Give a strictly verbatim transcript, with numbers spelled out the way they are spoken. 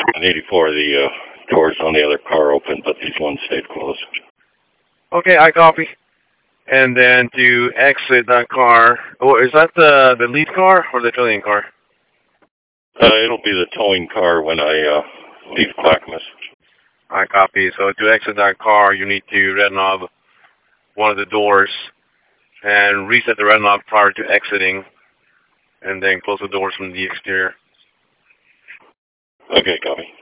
On eighty-four, the uh, doors on the other car opened, but these ones stayed closed. Okay, I copy. And then to exit that car, oh, is that the the lead car or the towing car? Uh, it'll be the towing car when I uh, leave Clackamas. I copy. So to exit that car, you need to red knob one of the doors and reset the red knob prior to exiting, and then close the doors from the exterior. Okay, copy.